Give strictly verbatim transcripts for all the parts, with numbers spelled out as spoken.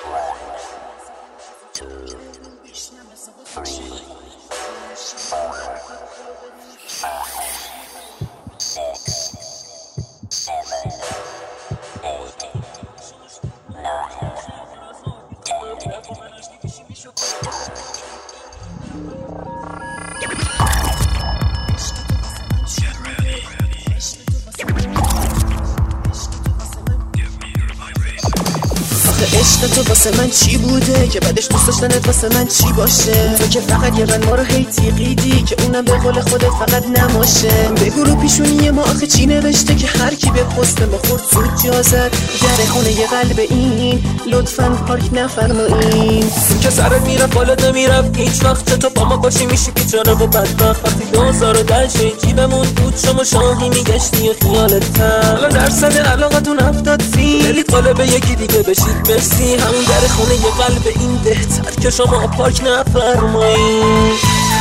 عشق تو واسه من چی بوده که بعدش دوست داشتنت واسه من چی باشه؟ تو که فقط یه من ما رو هی تیقیدی که اونم به قول خودت فقط نماشه. بگو رو پیشونی ما آخه چی نوشته که هر کی به پست ما خورد زود جا زد؟ در خونه یه قلب این لطفاً پارک نفرمایین. که سرت میرفت بالت نمیرفت هیچ وقت تو با ما باشی میشی بیچاره و بدبخت. وقتی دو هزار و ده شد جیبمون بود شما شاهی میگشتی و خیالت هم الان درصد علاقتون هفتاد سی دلید قالب یکی دیگه بشید مرسی. همون در خونه یه قلب این بهتر که شما پارک نفرمایین.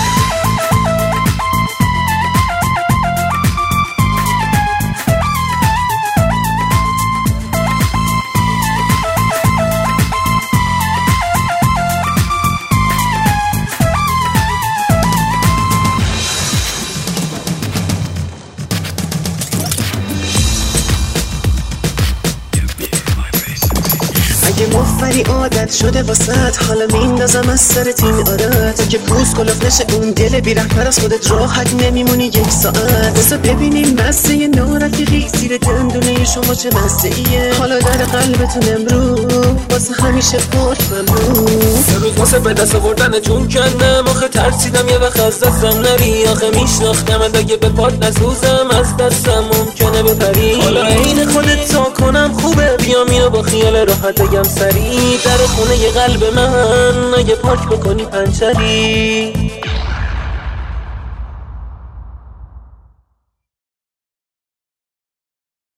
اگه مفری عادت شده واسط حالا میندازم از سرت این عادت که پوست کلوف نشه اون دل بیرحمت از خودت راحت نمیمونی یک ساعت. بسا ببینیم مزه ی نارفیقی زیر دندونه شما چه مزه ایه. حالا در قلبتون امروز واسه همیشه پاک ممنون. یه روز واسه به دست آوردن جون کندم آخه ترسیدم یه وقت از دستم نری. آخه میشناختم اگه به پات نسوزم از دستم ممکنه بپری. حالا عین خودت تا کنم خوبه بیام اینو با خیال راحت بگم سری. در خونه یه قلب من اگه پاک بکنی پنچری.